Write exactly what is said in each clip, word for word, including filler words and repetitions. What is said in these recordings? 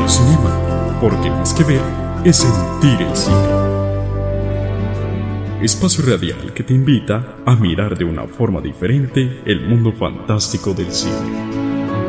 Radio Cinema, porque más que ver es sentir el cine. Espacio radial que te invita a mirar de una forma diferente el mundo fantástico del cine.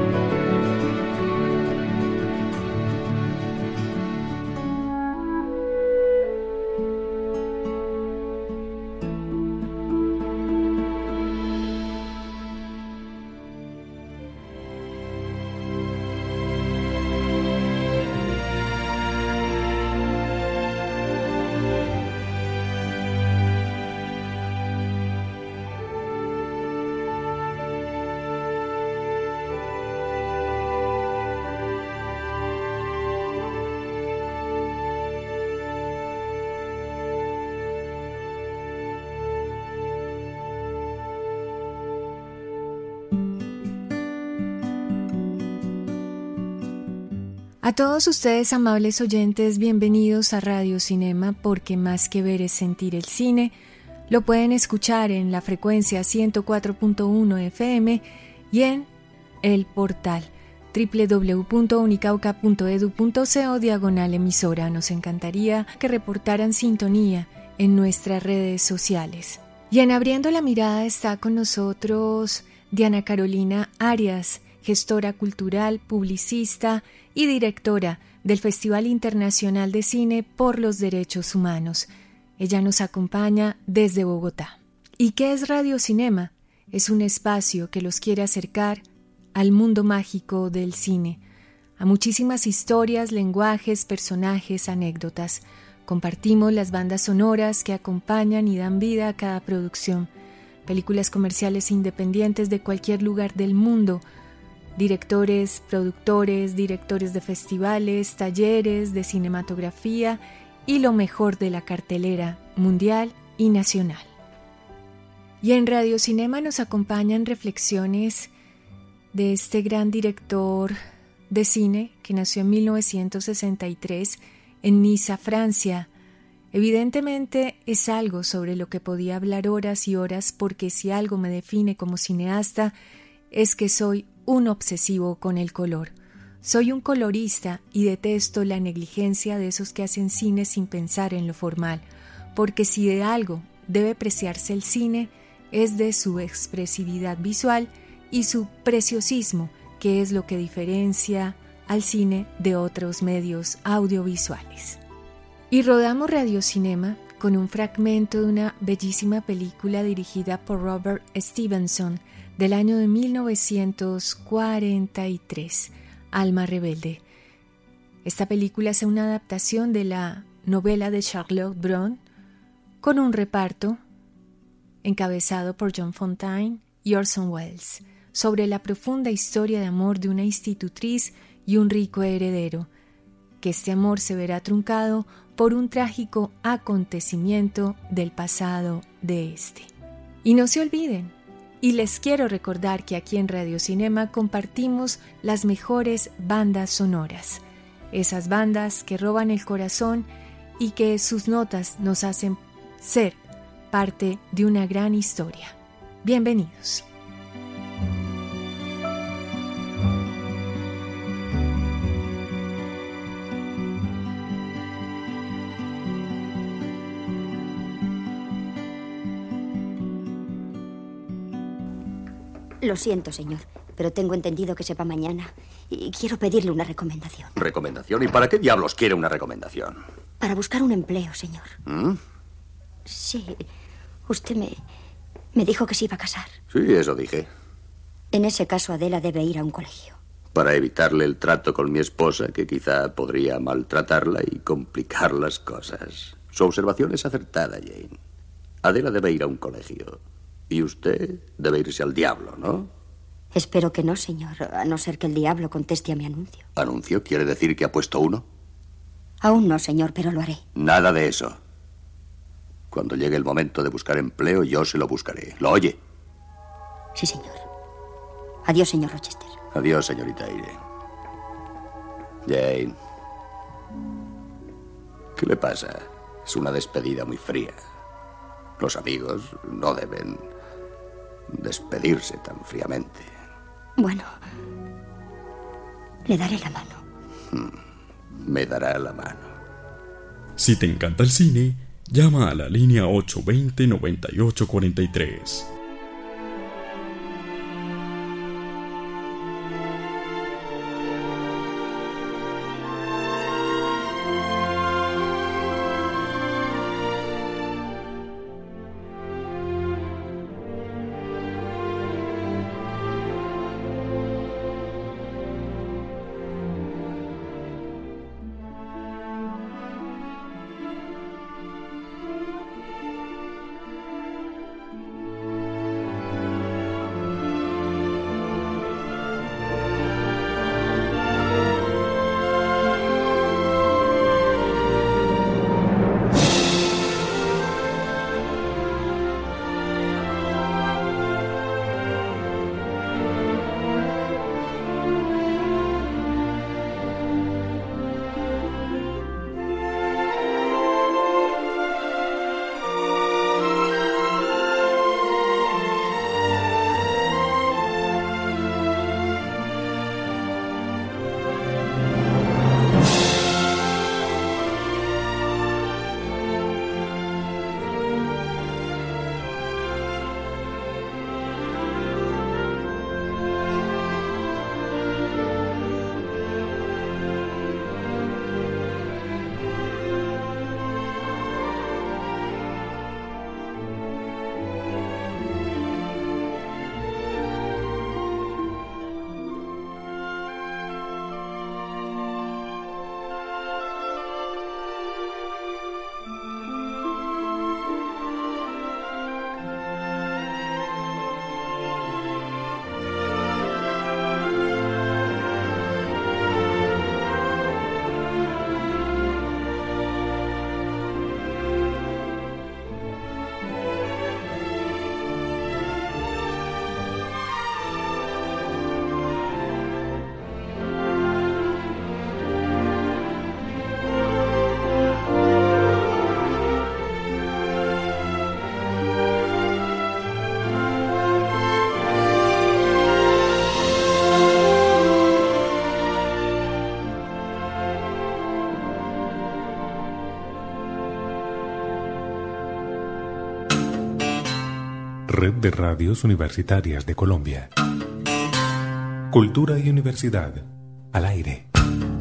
A todos ustedes, amables oyentes, bienvenidos a Radio Cinema, porque más que ver es sentir el cine. Lo pueden escuchar en la frecuencia ciento cuatro punto uno F M y en el portal doble u doble u doble u punto unicauca punto edu punto co diagonal emisora. Nos encantaría que reportaran sintonía en nuestras redes sociales. Y en Abriendo la Mirada está con nosotros Diana Carolina Arias, gestora cultural, publicista y directora del Festival Internacional de Cine por los Derechos Humanos. Ella nos acompaña desde Bogotá. ¿Y qué es Radio Cinema? Es un espacio que los quiere acercar al mundo mágico del cine, a muchísimas historias, lenguajes, personajes, anécdotas. Compartimos las bandas sonoras que acompañan y dan vida a cada producción, películas comerciales independientes de cualquier lugar del mundo, directores, productores, directores de festivales, talleres de cinematografía y lo mejor de la cartelera mundial y nacional. Y en Radio Cinema nos acompañan reflexiones de este gran director de cine que nació en mil novecientos sesenta y tres en Niza, Francia. Evidentemente es algo sobre lo que podía hablar horas y horas, porque si algo me define como cineasta es que soy un obsesivo con el color. Soy un colorista y detesto la negligencia de esos que hacen cine sin pensar en lo formal, porque si de algo debe apreciarse el cine es de su expresividad visual y su preciosismo, que es lo que diferencia al cine de otros medios audiovisuales. Y rodamos Radio Cinema con un fragmento de una bellísima película dirigida por Robert Stevenson del año de mil novecientos cuarenta y tres, Alma Rebelde. Esta película es una adaptación de la novela de Charlotte Brontë, con un reparto encabezado por John Fontaine y Orson Welles, sobre la profunda historia de amor de una institutriz y un rico heredero, que este amor se verá truncado por un trágico acontecimiento del pasado de este. Y no se olviden, y les quiero recordar que aquí en Radio Cinema compartimos las mejores bandas sonoras, esas bandas que roban el corazón y que sus notas nos hacen ser parte de una gran historia. Bienvenidos. Lo siento, señor, pero tengo entendido que se va mañana y quiero pedirle una recomendación. ¿Recomendación? ¿Y para qué diablos quiere una recomendación? Para buscar un empleo, señor. ¿Mm? Sí, usted me, me dijo que se iba a casar. Sí, eso dije. En ese caso, Adela debe ir a un colegio. Para evitarle el trato con mi esposa, que quizá podría maltratarla y complicar las cosas. Su observación es acertada, Jane. Adela debe ir a un colegio. Y usted debe irse al diablo, ¿no? Espero que no, señor, a no ser que el diablo conteste a mi anuncio. ¿Anuncio? ¿Quiere decir que ha puesto uno? Aún no, señor, pero lo haré. Nada de eso. Cuando llegue el momento de buscar empleo, yo se lo buscaré. ¿Lo oye? Sí, señor. Adiós, señor Rochester. Adiós, señorita Irene. Jane. ¿Qué le pasa? Es una despedida muy fría. Los amigos no deben despedirse tan fríamente. Bueno, le daré la mano. Hmm. me dará la mano. Si te encanta el cine, llama a la línea ocho dos cero, nueve ocho cuatro tres. Red de Radios Universitarias de Colombia. Cultura y universidad al aire.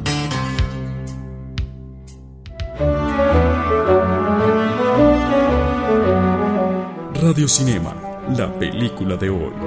Radio Cinema, la película de hoy.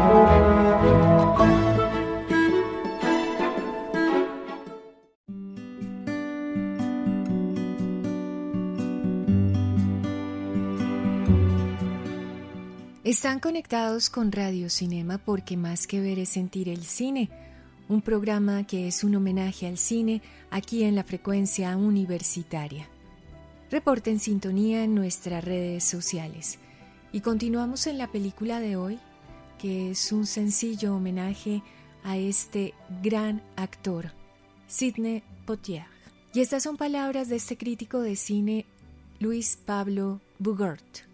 Están conectados con Radio Cinema porque más que ver es sentir el cine, un programa que es un homenaje al cine aquí en la frecuencia universitaria. Reporte en sintonía en nuestras redes sociales. Y continuamos en la película de hoy, que es un sencillo homenaje a este gran actor, Sidney Poitier. Y estas son palabras de este crítico de cine, Luis Pablo Bogaert.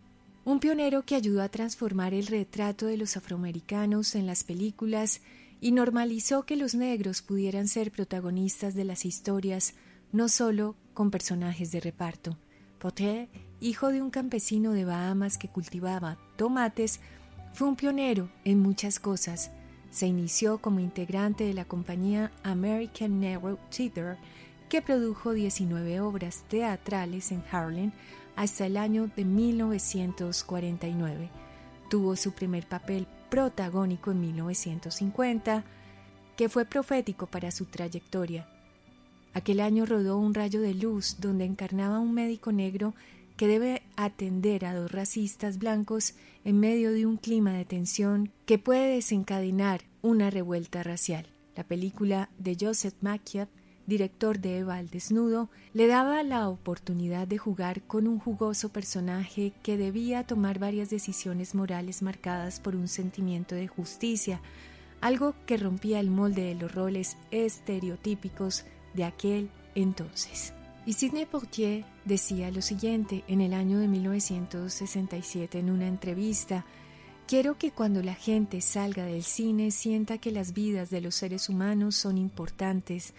Un pionero que ayudó a transformar el retrato de los afroamericanos en las películas y normalizó que los negros pudieran ser protagonistas de las historias, no solo con personajes de reparto. Poitier, hijo de un campesino de Bahamas que cultivaba tomates, fue un pionero en muchas cosas. Se inició como integrante de la compañía American Negro Theater, que produjo diecinueve obras teatrales en Harlem, hasta el año de mil novecientos cuarenta y nueve. Tuvo su primer papel protagónico en mil novecientos cincuenta, que fue profético para su trayectoria. Aquel año rodó Un rayo de luz, donde encarnaba a un médico negro que debe atender a dos racistas blancos en medio de un clima de tensión que puede desencadenar una revuelta racial. La película de Joseph Macchia, director de Eva al desnudo, le daba la oportunidad de jugar con un jugoso personaje que debía tomar varias decisiones morales marcadas por un sentimiento de justicia, algo que rompía el molde de los roles estereotípicos de aquel entonces. Y Sidney Poitier decía lo siguiente en el año de mil novecientos sesenta y siete en una entrevista: «Quiero que cuando la gente salga del cine sienta que las vidas de los seres humanos son importantes.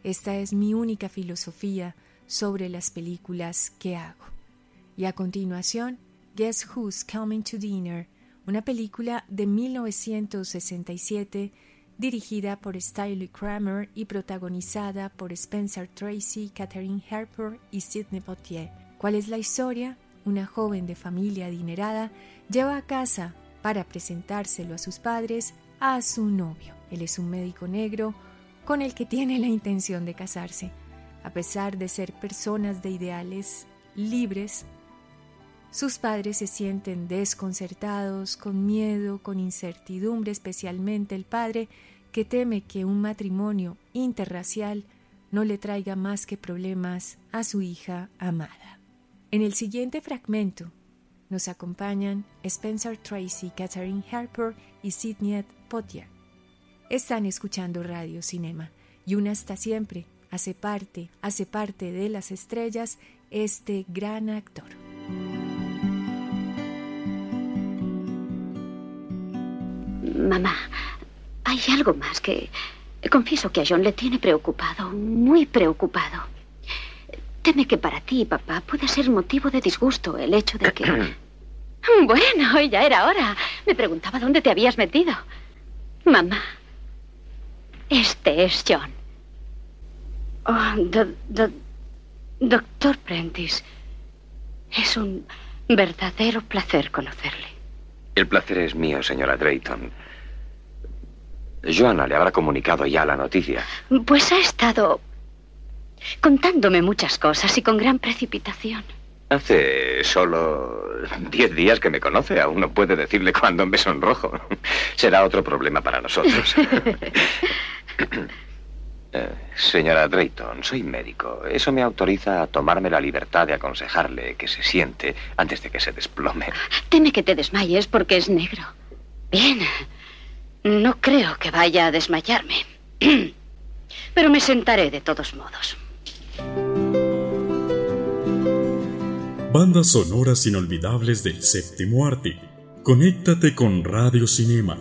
Esta es mi única filosofía sobre las películas que hago. Y a continuación, Guess Who's Coming to Dinner, una película de mil novecientos sesenta y siete dirigida por Stanley Kramer y protagonizada por Spencer Tracy, Katharine Hepburn y Sidney Poitier. ¿Cuál es la historia? Una joven de familia adinerada lleva a casa para presentárselo a sus padres a su novio. Él es un médico negro con el que tiene la intención de casarse. A pesar de ser personas de ideales libres, sus padres se sienten desconcertados, con miedo, con incertidumbre, especialmente el padre, que teme que un matrimonio interracial no le traiga más que problemas a su hija amada. En el siguiente fragmento nos acompañan Spencer Tracy, Katharine Hepburn y Sidney Poitier. Están escuchando Radio Cinema y una hasta siempre hace parte, hace parte de las estrellas este gran actor. Mamá, hay algo más que... Confieso que a John le tiene preocupado, muy preocupado. Teme que para ti, papá, pueda ser motivo de disgusto el hecho de que... Bueno, ya era hora. Me preguntaba dónde te habías metido. Mamá, este es John. Oh, do, do, doctor Prentice, es un verdadero placer conocerle. El placer es mío, señora Drayton. Joanna le habrá comunicado ya la noticia. Pues ha estado contándome muchas cosas y con gran precipitación. Hace solo diez días que me conoce. Aún no puede decirle cuándo me sonrojo. Será otro problema para nosotros. eh, señora Drayton, soy médico. Eso me autoriza a tomarme la libertad de aconsejarle que se siente antes de que se desplome. Teme que te desmayes porque es negro. Bien, no creo que vaya a desmayarme. Pero me sentaré de todos modos. Bandas sonoras inolvidables del séptimo arte. Conéctate con Radio Cinema.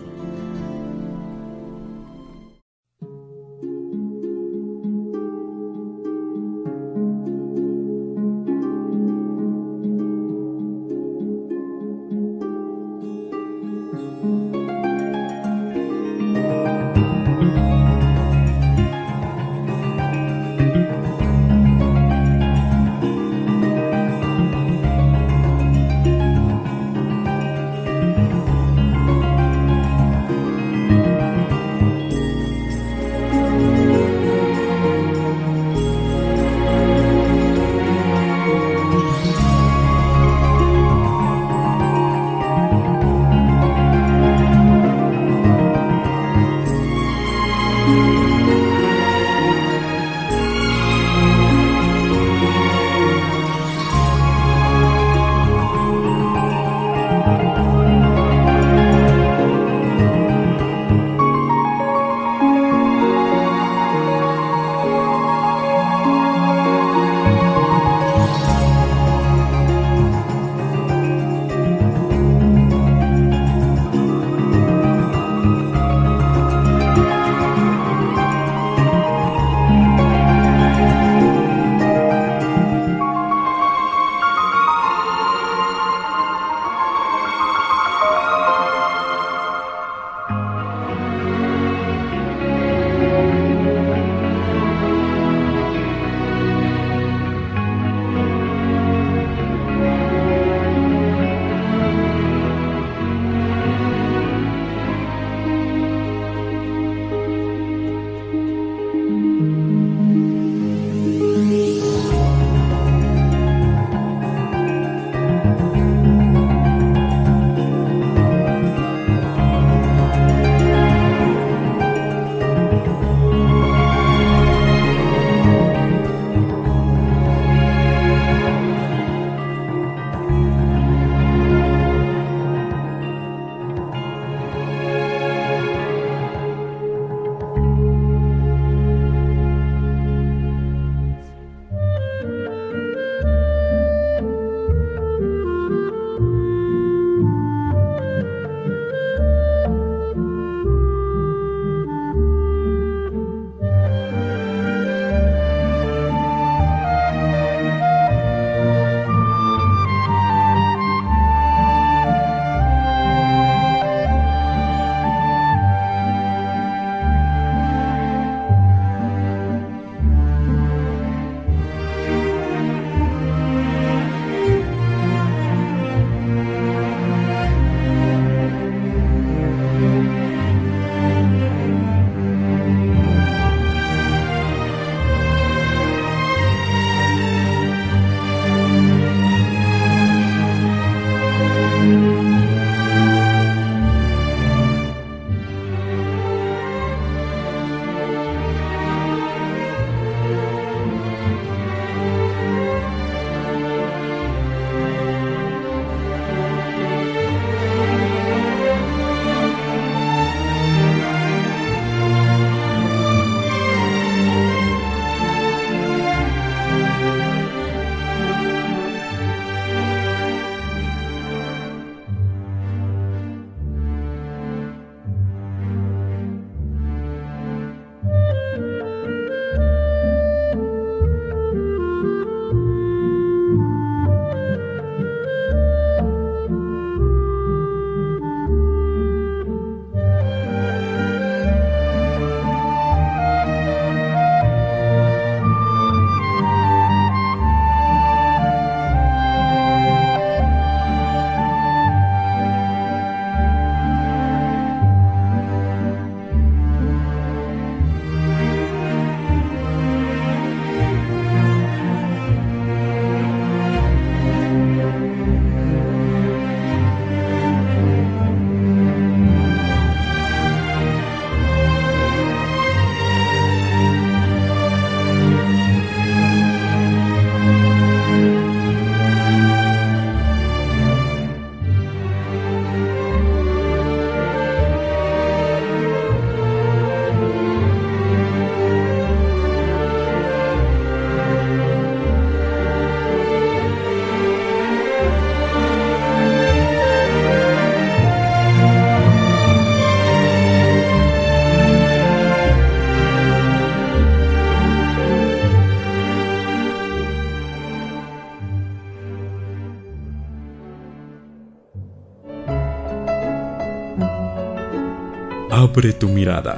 abre tu mirada.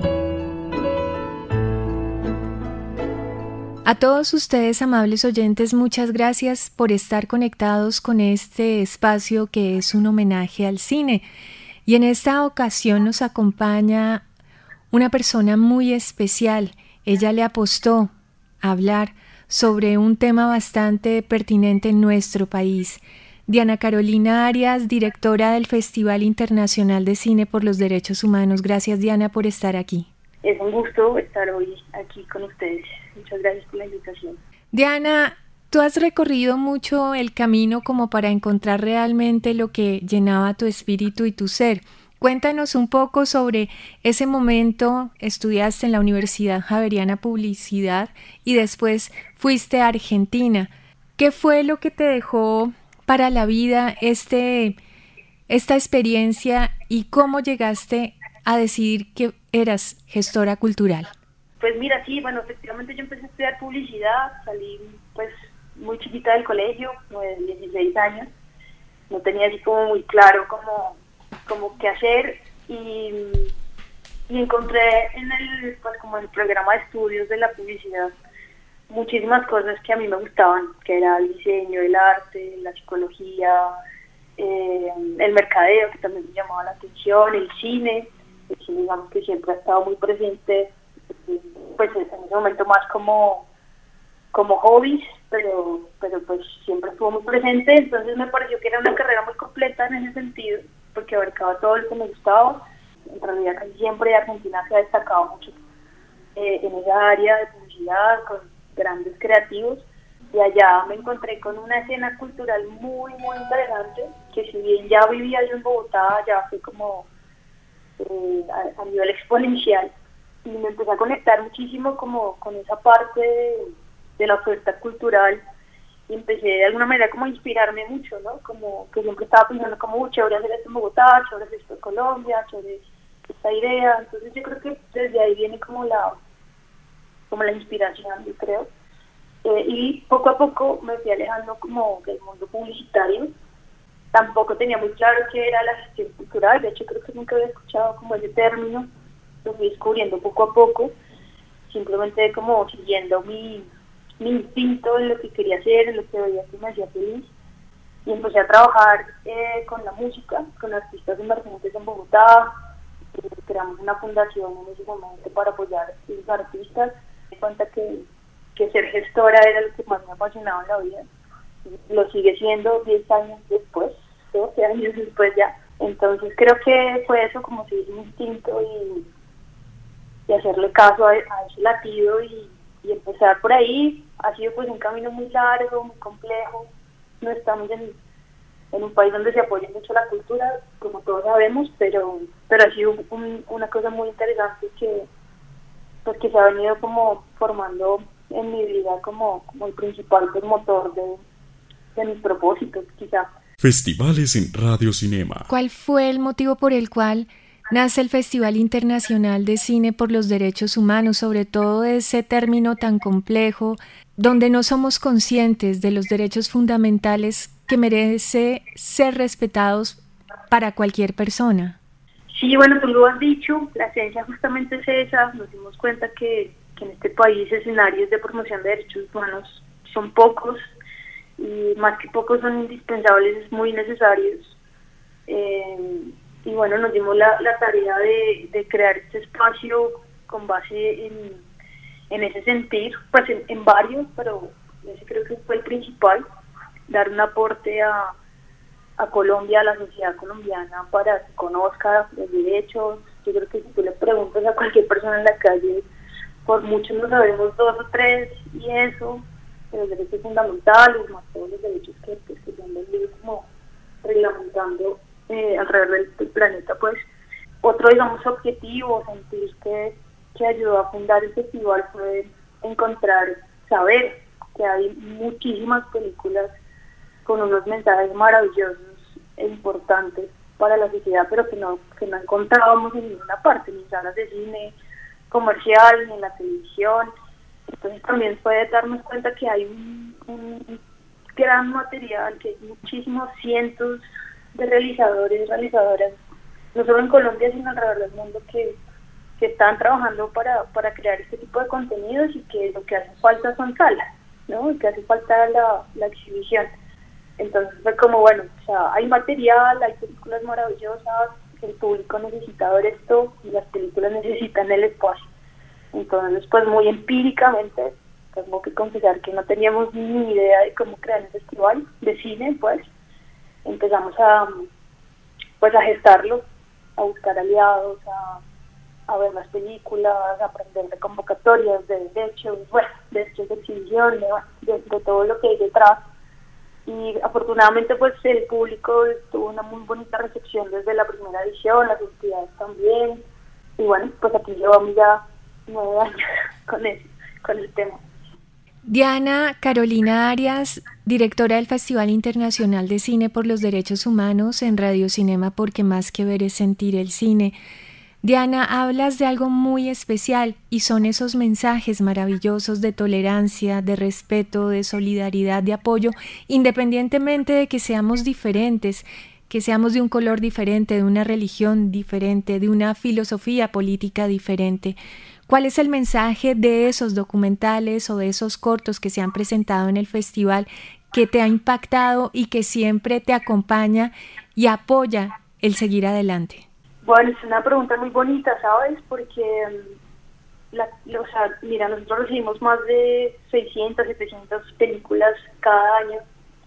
A todos ustedes, amables oyentes, muchas gracias por estar conectados con este espacio que es un homenaje al cine. Y en esta ocasión nos acompaña una persona muy especial. Ella le apostó a hablar sobre un tema bastante pertinente en nuestro país. Diana Carolina Arias, directora del Festival Internacional de Cine por los Derechos Humanos. Gracias, Diana, por estar aquí. Es un gusto estar hoy aquí con ustedes. Muchas gracias por la invitación. Diana, tú has recorrido mucho el camino como para encontrar realmente lo que llenaba tu espíritu y tu ser. Cuéntanos un poco sobre ese momento. Estudiaste en la Universidad Javeriana Publicidad y después fuiste a Argentina. ¿Qué fue lo que te dejó para la vida este, esta experiencia y cómo llegaste a decidir que eras gestora cultural? Pues mira, sí, bueno, efectivamente yo empecé a estudiar publicidad, salí pues muy chiquita del colegio, como de dieciséis años, no tenía así como muy claro cómo, cómo qué hacer y, y encontré en el, pues como en el programa de estudios de la publicidad muchísimas cosas que a mí me gustaban, que era el diseño, el arte, la psicología, eh, el mercadeo, que también me llamaba la atención, el cine, el cine digamos que siempre ha estado muy presente, pues en ese momento más como, como hobbies, pero, pero pues siempre estuvo muy presente, entonces me pareció que era una carrera muy completa en ese sentido, porque abarcaba todo lo que me gustaba. En realidad casi siempre Argentina se ha destacado mucho eh, en esa área de publicidad, con grandes creativos, y allá me encontré con una escena cultural muy, muy interesante, que si bien ya vivía yo en Bogotá, ya fue como eh, a, a nivel exponencial, y me empecé a conectar muchísimo como con esa parte de, de la oferta cultural, y empecé de alguna manera como a inspirarme mucho, ¿no? Como que siempre estaba pensando como, uy, chévere hacer esto en Bogotá, chévere hacer esto en Colombia, chévere esta idea, entonces yo creo que desde ahí viene como la como la inspiración, yo creo, eh, y poco a poco me fui alejando como del mundo publicitario. Tampoco tenía muy claro qué era la gestión cultural, de hecho creo que nunca había escuchado como ese término, lo fui descubriendo poco a poco, simplemente como siguiendo mi, mi instinto en lo que quería hacer, en lo que veía que me hacía feliz, y empecé a trabajar eh, con la música, con artistas emergentes en Bogotá. eh, creamos una fundación en ese momento para apoyar a los artistas. Me di cuenta que, que ser gestora era lo que más me apasionaba en la vida, lo sigue siendo diez años después, doce años después ya. Entonces creo que fue eso, como seguir mi instinto y, y hacerle caso a, a ese latido y, y empezar por ahí. Ha sido pues un camino muy largo, muy complejo. No estamos en, en un país donde se apoya mucho la cultura, como todos sabemos, pero pero ha sido un, una cosa muy interesante que pues que se ha venido como formando en mi vida como, como el principal pues, motor de, de mis propósitos, quizá. Festivales en Radio Cinema. ¿Cuál fue el motivo por el cual nace el Festival Internacional de Cine por los Derechos Humanos, sobre todo ese término tan complejo, donde no somos conscientes de los derechos fundamentales que merece ser respetados para cualquier persona? Sí, bueno, tú lo has dicho, la esencia justamente es esa. Nos dimos cuenta que, que en este país escenarios de promoción de derechos humanos son pocos, y más que pocos son indispensables, muy necesarios. Eh, y bueno, nos dimos la, la tarea de, de crear este espacio con base en, en ese sentir, pues en, en varios, pero ese creo que fue el principal, dar un aporte a, a Colombia, a la sociedad colombiana, para que conozca los derechos. Yo creo que si tú le preguntas a cualquier persona en la calle, por mucho no sabemos dos o tres, y eso, de los derechos fundamentales, más todos los derechos que, pues, que se han venido como reglamentando eh, alrededor del, del planeta, pues. Otro, digamos, objetivo, sentir que, que ayudó a fundar el festival fue encontrar, saber que hay muchísimas películas con unos mensajes maravillosos e importantes para la sociedad, pero que no, que no encontrábamos en ninguna parte, ni en salas de cine comercial, ni en la televisión. Entonces también fue darnos cuenta que hay un, un gran material, que hay muchísimos cientos de realizadores y realizadoras no solo en Colombia, sino alrededor del mundo, que, que están trabajando para, para crear este tipo de contenidos y que lo que hace falta son salas, ¿no? Y que hace falta la, la exhibición. Entonces fue como, bueno, o sea, hay material, hay películas maravillosas, el público necesita ver esto y las películas necesitan el espacio. Entonces, pues muy empíricamente, tengo que confesar que no teníamos ni idea de cómo crear un festival de cine, pues empezamos a, pues, a gestarlo, a buscar aliados, a, a ver las películas, a aprender de convocatorias, de derechos, bueno, de derechos de exhibición, de, de, de todo lo que hay detrás. Y afortunadamente pues el público tuvo una muy bonita recepción desde la primera edición, las entidades también, y bueno, pues aquí llevamos ya nueve años con eso, con el tema. Diana Carolina Arias, directora del Festival Internacional de Cine por los Derechos Humanos en Radio Cinema, porque más que ver es sentir el cine. Diana, hablas de algo muy especial y son esos mensajes maravillosos de tolerancia, de respeto, de solidaridad, de apoyo, independientemente de que seamos diferentes, que seamos de un color diferente, de una religión diferente, de una filosofía política diferente. ¿Cuál es el mensaje de esos documentales o de esos cortos que se han presentado en el festival que te ha impactado y que siempre te acompaña y apoya el seguir adelante? Bueno, es una pregunta muy bonita, ¿sabes? Porque, la, o sea, mira, nosotros recibimos más de seiscientas, setecientas películas cada año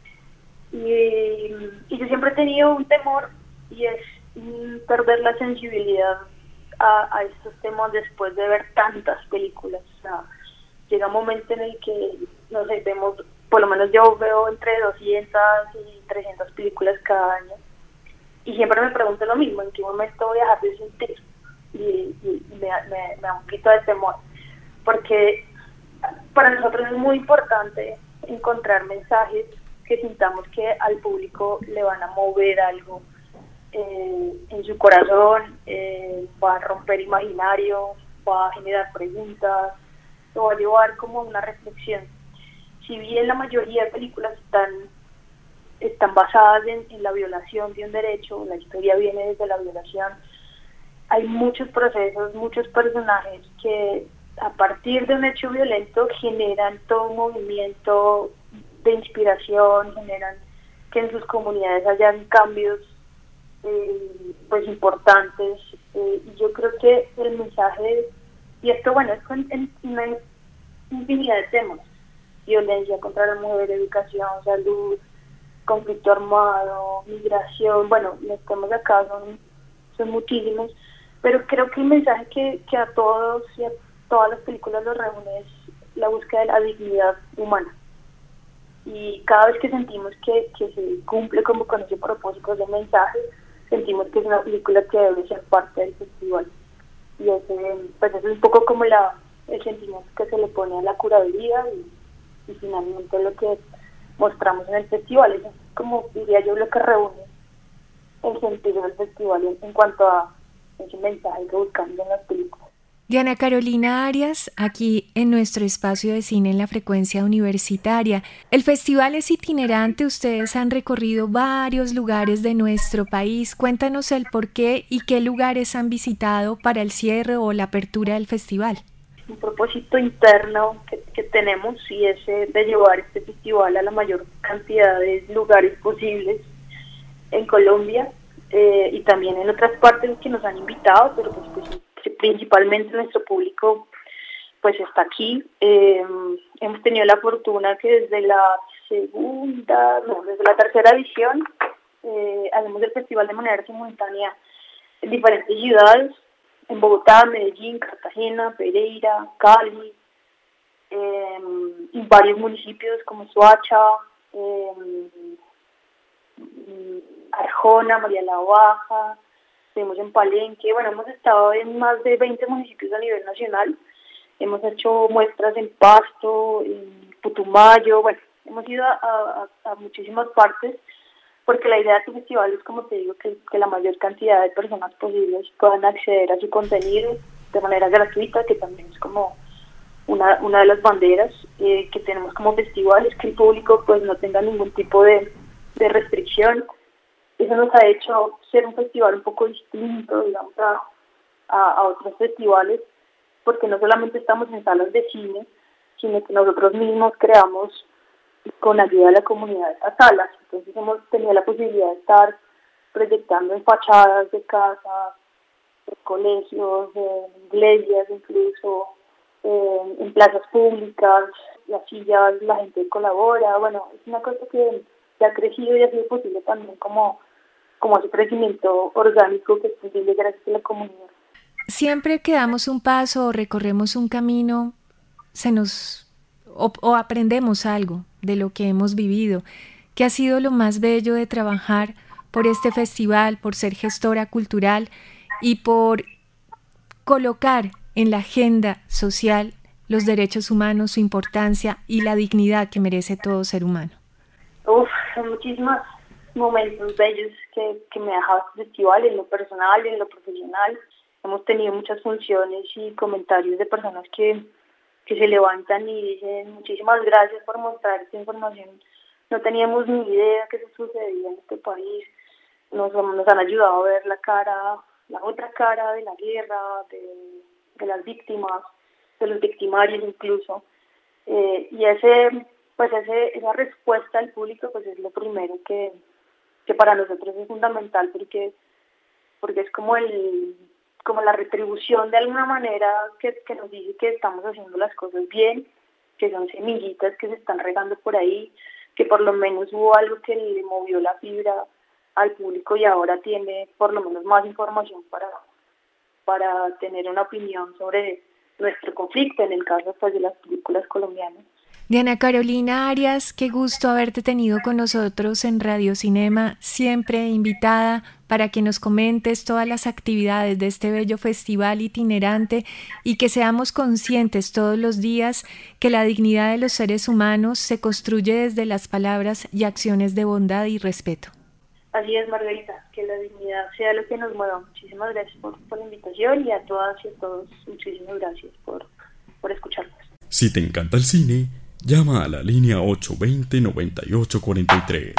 y, y yo siempre he tenido un temor y es perder la sensibilidad a, a estos temas después de ver tantas películas. O sea, llega un momento en el que, no sé, vemos, por lo menos yo veo entre doscientas y trescientas películas cada año. Y siempre me pregunto lo mismo, ¿en qué momento voy a dejar de sentir? Y, y, y me, me, me da un poquito de temor, porque para nosotros es muy importante encontrar mensajes que sintamos que al público le van a mover algo eh, en su corazón, eh, va a romper imaginario, va a generar preguntas, lo va a llevar como una reflexión. Si bien la mayoría de películas están están basadas en, en la violación de un derecho, la historia viene desde la violación, hay muchos procesos, muchos personajes que a partir de un hecho violento generan todo un movimiento de inspiración, generan que en sus comunidades hayan cambios eh, pues importantes, eh, y yo creo que el mensaje, y esto bueno, es en, en una infinidad de temas, violencia contra la mujer, educación, salud, conflicto armado, migración, bueno, los temas de acá son, son muchísimos, pero creo que el mensaje que, que a todos y a todas las películas los reúne es la búsqueda de la dignidad humana. Y cada vez que sentimos que, que se cumple como con ese propósito de mensaje, sentimos que es una película que debe ser parte del festival. Y ese, pues eso es un poco como la, el sentimiento que se le pone a la curaduría y, y finalmente lo que mostramos en el festival. Eso es como, diría yo, lo que reúne el sentido del festival en, en cuanto a ese mensaje que buscamos en las películas. Diana Carolina Arias, aquí en nuestro espacio de cine en la frecuencia universitaria. El festival es itinerante, ustedes han recorrido varios lugares de nuestro país. Cuéntanos el por qué y qué lugares han visitado para el cierre o la apertura del festival. Un propósito interno que, que tenemos y es de llevar este festival a la mayor cantidad de lugares posibles en Colombia eh, y también en otras partes que nos han invitado, pero pues, pues principalmente nuestro público pues está aquí. Eh, hemos tenido la fortuna que desde la segunda, no, desde la tercera edición eh, hacemos el festival de manera simultánea en diferentes ciudades, en Bogotá, Medellín, Cartagena, Pereira, Cali, eh, en varios municipios como Soacha, eh, Arjona, María la Baja, estuvimos en Palenque, bueno, hemos estado en más de veinte municipios a nivel nacional, hemos hecho muestras en Pasto, en Putumayo, bueno, hemos ido a, a, a muchísimas partes, porque la idea de este festival es, como te digo, que, que la mayor cantidad de personas posibles puedan acceder a su contenido de manera gratuita, que también es como una, una de las banderas eh, que tenemos como festival, es que el público pues no tenga ningún tipo de, de restricción. eso nos ha hecho ser un festival un poco distinto, digamos, a, a, a otros festivales, porque no solamente estamos en salas de cine, sino que nosotros mismos creamos con ayuda de la comunidad de estas salas. Entonces hemos tenido la posibilidad de estar proyectando en fachadas de casas, de colegios, en iglesias incluso, eh, en plazas públicas, las sillas, la gente colabora. Bueno, es una cosa que, que ha crecido y ha sido posible también como, como ese crecimiento orgánico que es posible gracias a la comunidad. Siempre que damos un paso o recorremos un camino, se nos o, o aprendemos algo de lo que hemos vivido. ¿Qué ha sido lo más bello de trabajar por este festival, por ser gestora cultural y por colocar en la agenda social los derechos humanos, su importancia y la dignidad que merece todo ser humano? Uf, son muchísimos momentos bellos que, que me ha dejado este festival, en lo personal, en lo profesional. Hemos tenido muchas funciones y comentarios de personas que, que se levantan y dicen muchísimas gracias por mostrar esta información. No teníamos ni idea que eso sucedía en este país. Nos, nos han ayudado a ver la cara, la otra cara de la guerra, de, de las víctimas, de los victimarios incluso. Eh, y ese, pues ese, esa respuesta del público pues es lo primero que, que para nosotros es fundamental, porque, porque es como el como la retribución de alguna manera que, que nos dice que estamos haciendo las cosas bien, que son semillitas que se están regando por ahí, que por lo menos hubo algo que le movió la fibra al público y ahora tiene por lo menos más información para, para tener una opinión sobre nuestro conflicto, en el caso pues, de las películas colombianas. Diana Carolina Arias, qué gusto haberte tenido con nosotros en Radio Cinema, siempre invitada para que nos comentes todas las actividades de este bello festival itinerante y que seamos conscientes todos los días que la dignidad de los seres humanos se construye desde las palabras y acciones de bondad y respeto. Así es, Margarita, que la dignidad sea lo que nos mueva. Muchísimas gracias por, por la invitación y a todas y a todos muchísimas gracias por, por escucharnos. Si te encanta el cine, llama a la línea ocho veinte, noventa y ocho cuarenta y tres.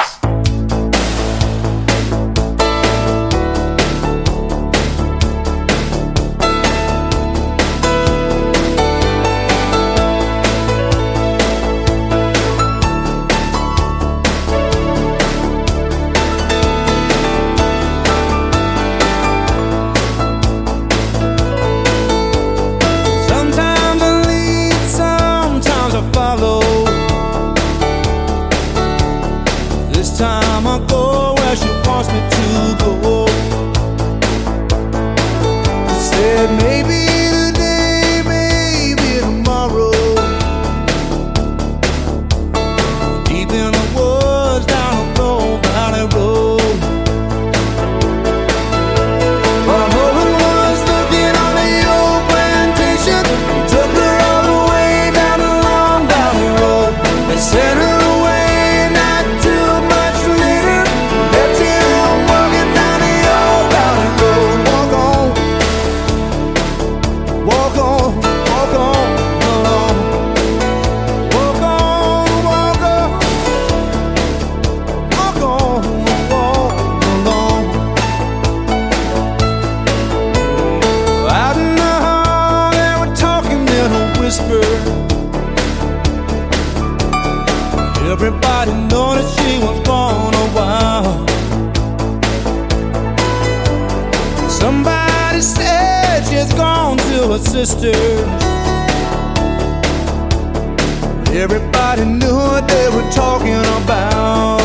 Everybody know that she was gone a while. Somebody said she's gone to her sister. Everybody knew what they were talking about.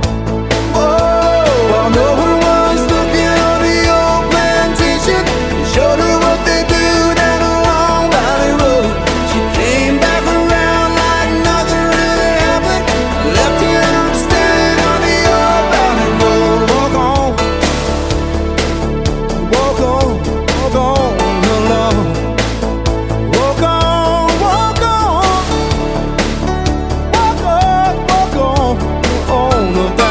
Oh, while no one was looking on the old plantation, they showed her what they do down a long valley road. She came back around like nothing really happened, left him standing on the old valley road. Walk on, walk on, walk on along. Walk on, walk on, walk on, walk on, on the valley.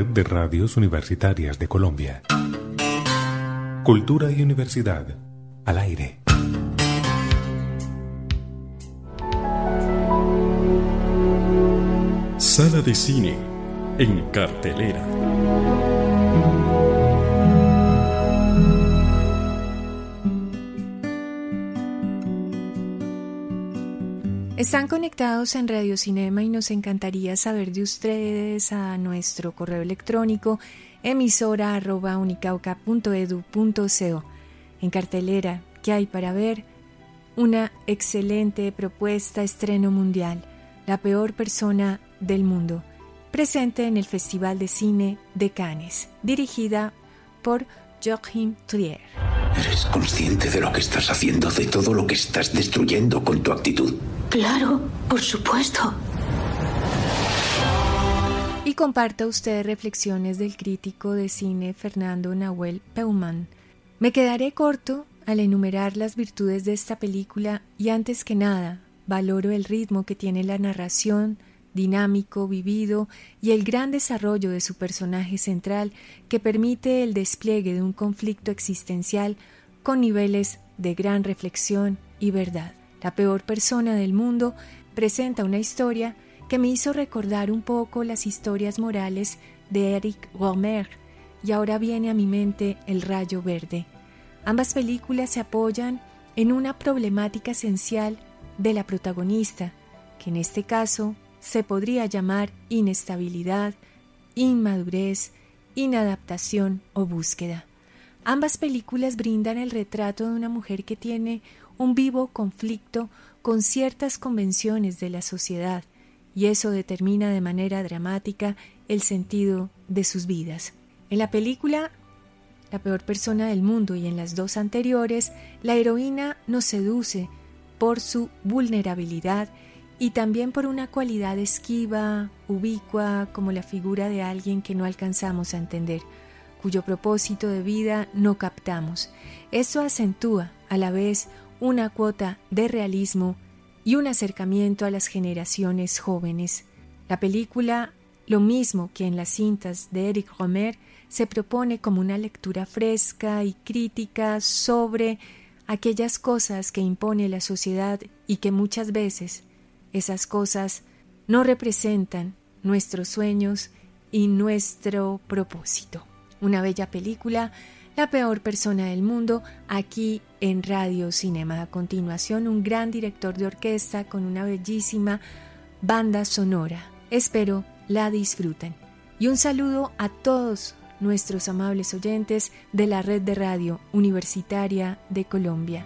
de Radios Universitarias de Colombia. Cultura y Universidad, al aire. Sala de cine, en cartelera. Están conectados en Radio Cinema y nos encantaría saber de ustedes a nuestro correo electrónico emisora arroba unicauca punto edu punto co. En cartelera, ¿qué hay para ver? Una excelente propuesta estreno mundial, La peor persona del mundo, presente en el Festival de Cine de Cannes, dirigida por Joachim Trier. ¿Eres consciente de lo que estás haciendo, de todo lo que estás destruyendo con tu actitud? Claro, por supuesto. Y comparta usted reflexiones del crítico de cine Fernando Nahuel Peumann. Me quedaré corto al enumerar las virtudes de esta película y antes que nada valoro el ritmo que tiene la narración, dinámico, vivido y el gran desarrollo de su personaje central que permite el despliegue de un conflicto existencial con niveles de gran reflexión y verdad. La peor persona del mundo presenta una historia que me hizo recordar un poco las historias morales de Eric Rohmer y ahora viene a mi mente El Rayo Verde. Ambas películas se apoyan en una problemática esencial de la protagonista, que en este caso se podría llamar inestabilidad, inmadurez, inadaptación o búsqueda. Ambas películas brindan el retrato de una mujer que tiene un vivo conflicto con ciertas convenciones de la sociedad, y eso determina de manera dramática el sentido de sus vidas. En la película La peor persona del mundo y en las dos anteriores, la heroína nos seduce por su vulnerabilidad y también por una cualidad esquiva, ubicua, como la figura de alguien que no alcanzamos a entender, cuyo propósito de vida no captamos. Esto acentúa a la vez una cuota de realismo y un acercamiento a las generaciones jóvenes. La película, lo mismo que en las cintas de Eric Rohmer, se propone como una lectura fresca y crítica sobre aquellas cosas que impone la sociedad y que muchas veces esas cosas no representan nuestros sueños y nuestro propósito. Una bella película, La peor persona del mundo, aquí en Radio Cinema. A continuación, un gran director de orquesta con una bellísima banda sonora. Espero la disfruten. Y un saludo a todos nuestros amables oyentes de la Red de Radio Universitaria de Colombia.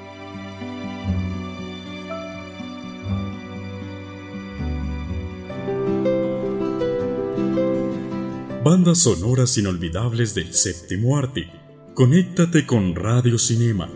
Bandas sonoras inolvidables del séptimo arte. Conéctate con Radio Cinema.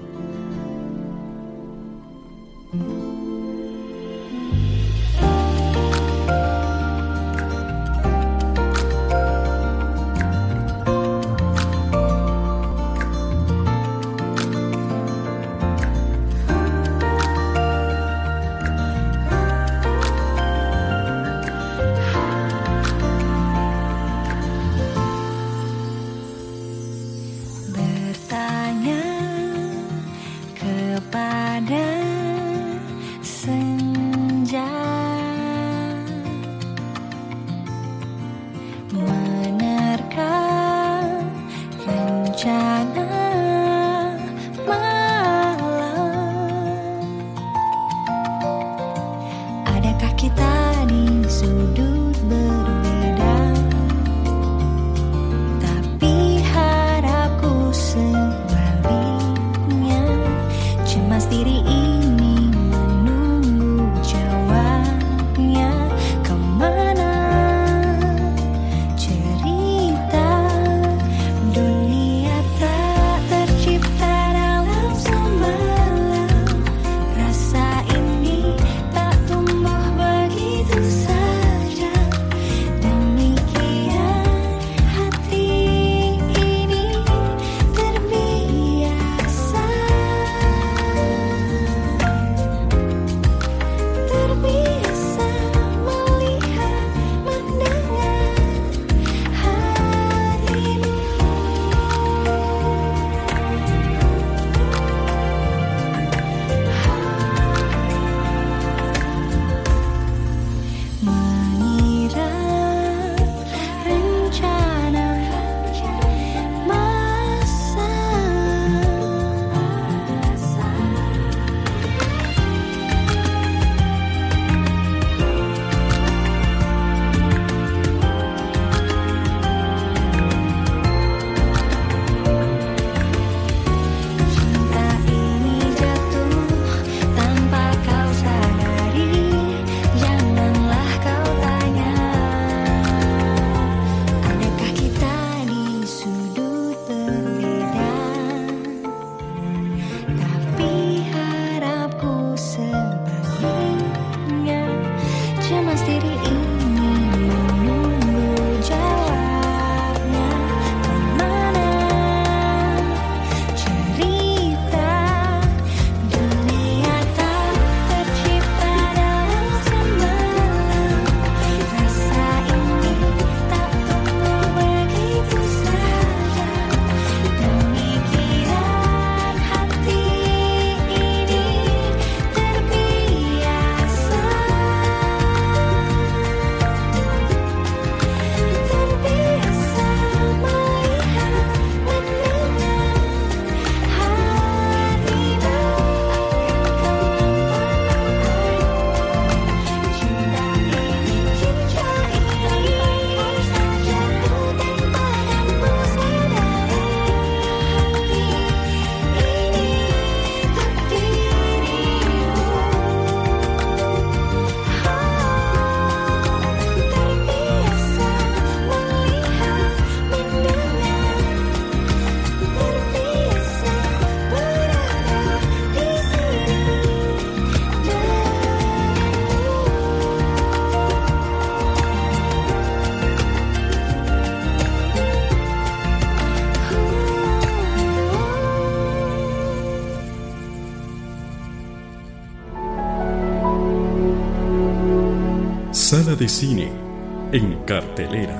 Sala de Cine en cartelera.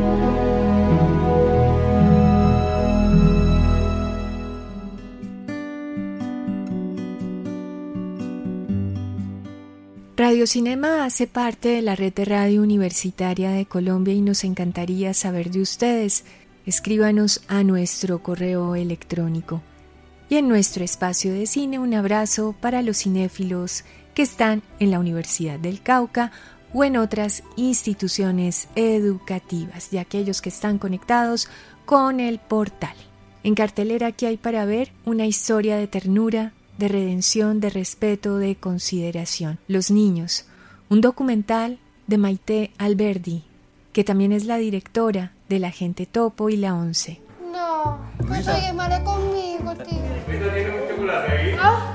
Radio Cinema hace parte de la red de radio universitaria de Colombia y nos encantaría saber de ustedes. Escríbanos a nuestro correo electrónico. Y en nuestro espacio de cine, un abrazo para los cinéfilos que están en la Universidad del Cauca o en otras instituciones educativas y aquellos que están conectados con el portal. En cartelera, ¿qué hay para ver? Una historia de ternura, de redención, de respeto, de consideración. Los niños, un documental de Maite Alberdi, que también es la directora de La Gente Topo y La Once. No, no se llamará conmigo, tío. ¿Ah?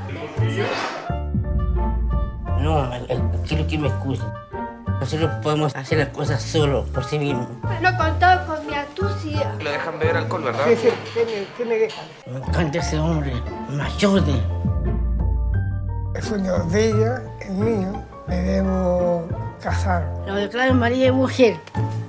No, quiero que me excusen. Nosotros podemos hacer las cosas solos, por sí mismos. No contaba con mi astucia. Lo dejan beber alcohol, ¿verdad? Sí, sí, sí me, sí me dejan. Me encanta ese hombre, me ayude. El sueño de ella es mío, debemos casar. Lo declaro marido y mujer.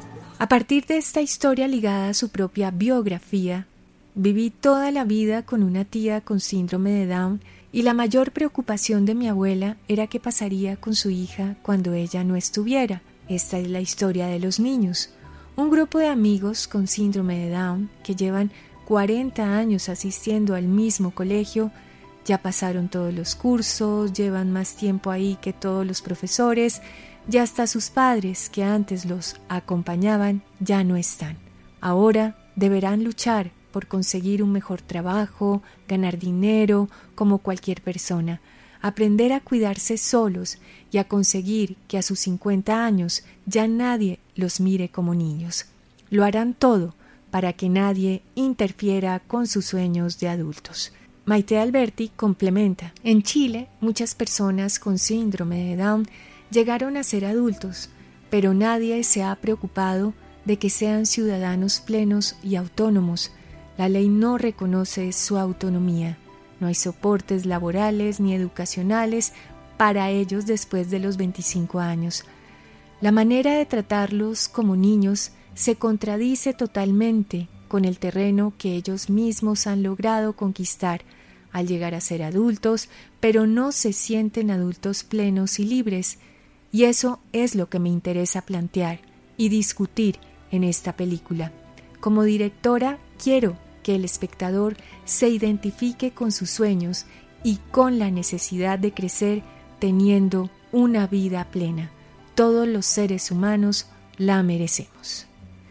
A partir de esta historia ligada a su propia biografía, viví toda la vida con una tía con síndrome de Down y la mayor preocupación de mi abuela era qué pasaría con su hija cuando ella no estuviera. Esta es la historia de los niños. Un grupo de amigos con síndrome de Down que llevan cuarenta años asistiendo al mismo colegio, ya pasaron todos los cursos, llevan más tiempo ahí que todos los profesores, ya hasta sus padres que antes los acompañaban ya no están. Ahora deberán luchar por conseguir un mejor trabajo, ganar dinero como cualquier persona, aprender a cuidarse solos y a conseguir que a sus cincuenta años ya nadie los mire como niños. Lo harán todo para que nadie interfiera con sus sueños de adultos. Maite Alberdi complementa: en Chile, muchas personas con síndrome de Down llegaron a ser adultos, pero nadie se ha preocupado de que sean ciudadanos plenos y autónomos. La ley no reconoce su autonomía. No hay soportes laborales ni educacionales para ellos después de los veinticinco años. La manera de tratarlos como niños se contradice totalmente con el terreno que ellos mismos han logrado conquistar al llegar a ser adultos, pero no se sienten adultos plenos y libres. Y eso es lo que me interesa plantear y discutir en esta película. Como directora, quiero que el espectador se identifique con sus sueños y con la necesidad de crecer teniendo una vida plena. Todos los seres humanos la merecemos.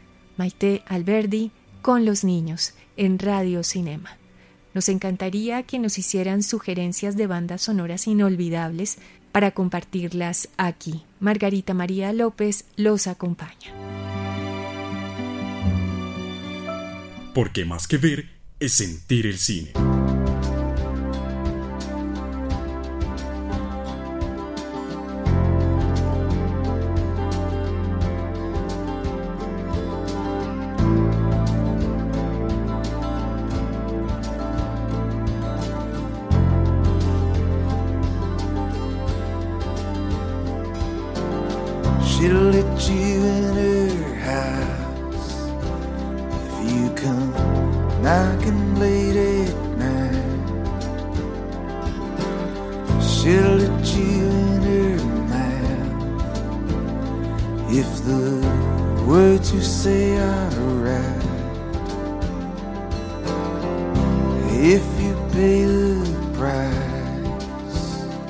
Maite Alberdi con los niños en Radio Cinema. Nos encantaría que nos hicieran sugerencias de bandas sonoras inolvidables para compartirlas aquí. Margarita María López los acompaña. Porque más que ver es sentir el cine. She'll let you in her house if you come knocking late at night. She'll let you in her mouth if the words you say are right. If you pay the price,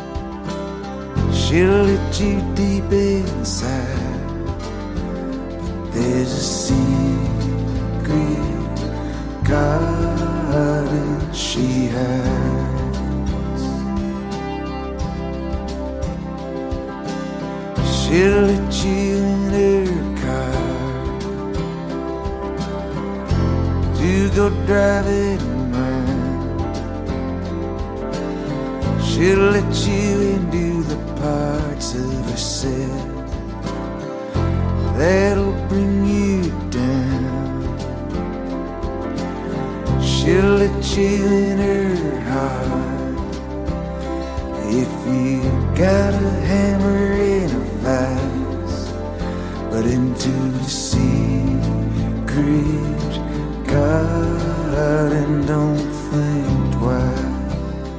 she'll let you deep inside. But there's a secret garden she hides. She'll let you in her car to go driving around. She'll let you into the parts of herself that'll bring you down. She'll let you in her heart if you got a hammer in a vise. to the secret garden, don't think twice.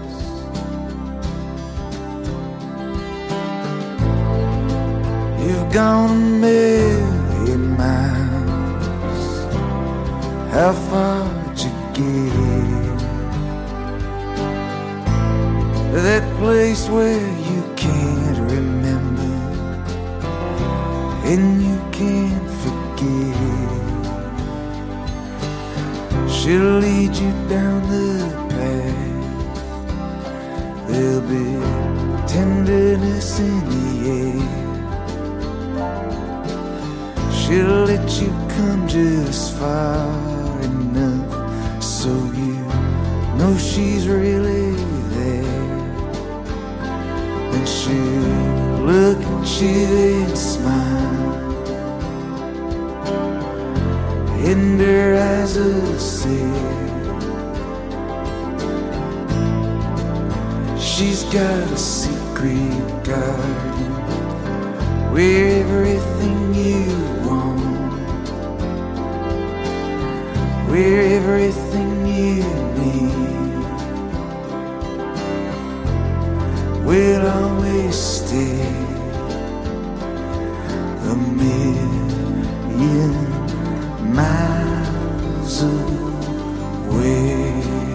You've gone a million miles. How far'd you get? That place where you can't remember and you can't forget. She'll lead you down the path. There'll be tenderness in the air. She'll let you come just far enough so you know she's really there. And she'll look at you and smile, and her eyes will say she's got a secret garden where everything you want, where everything you need will always stay. A million miles away.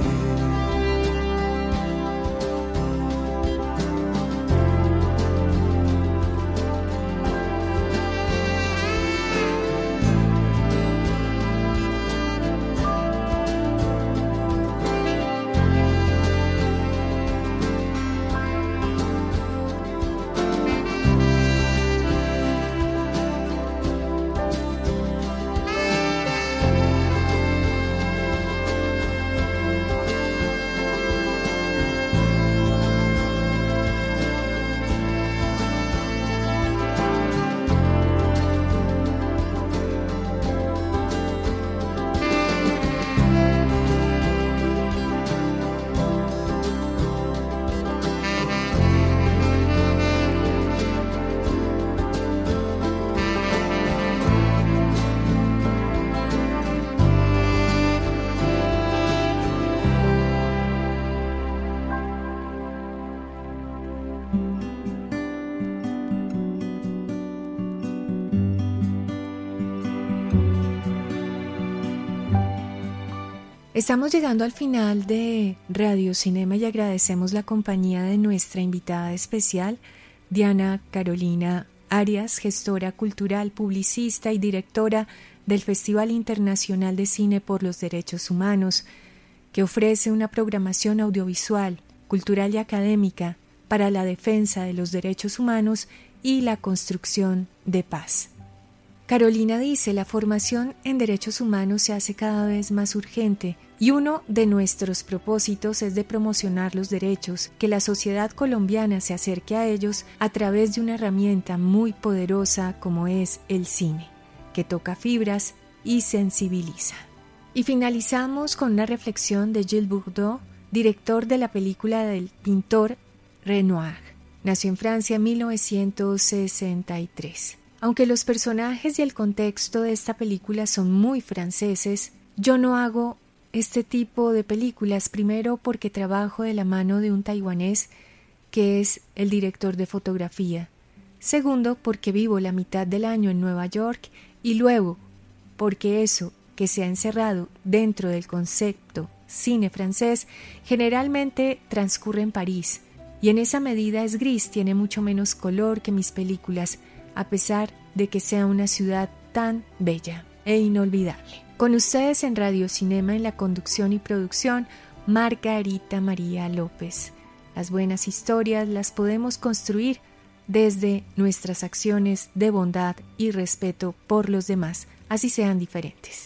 Estamos llegando al final de Radio Cinema y agradecemos la compañía de nuestra invitada especial, Diana Carolina Arias, gestora cultural, publicista y directora del Festival Internacional de Cine por los Derechos Humanos, que ofrece una programación audiovisual, cultural y académica para la defensa de los derechos humanos y la construcción de paz. Carolina dice, la formación en derechos humanos se hace cada vez más urgente y uno de nuestros propósitos es de promocionar los derechos, que la sociedad colombiana se acerque a ellos a través de una herramienta muy poderosa como es el cine, que toca fibras y sensibiliza. Y finalizamos con una reflexión de Gilles Bourdeau, director de la película del pintor Renoir. Nació en Francia en mil novecientos sesenta y tres. Aunque los personajes y el contexto de esta película son muy franceses, yo no hago este tipo de películas, primero porque trabajo de la mano de un taiwanés que es el director de fotografía, segundo porque vivo la mitad del año en Nueva York y luego porque eso que se ha encerrado dentro del concepto cine francés generalmente transcurre en París y en esa medida es gris, tiene mucho menos color que mis películas, a pesar de que sea una ciudad tan bella e inolvidable. Con ustedes en Radio Cinema, en la conducción y producción, Margarita María López. Las buenas historias las podemos construir desde nuestras acciones de bondad y respeto por los demás, así sean diferentes.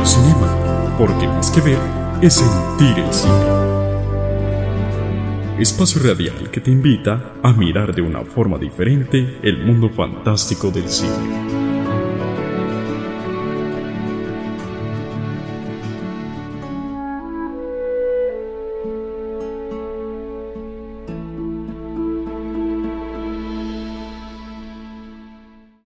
Cinema, porque más que ver es sentir el cine. Espacio radial que te invita a mirar de una forma diferente el mundo fantástico del cine.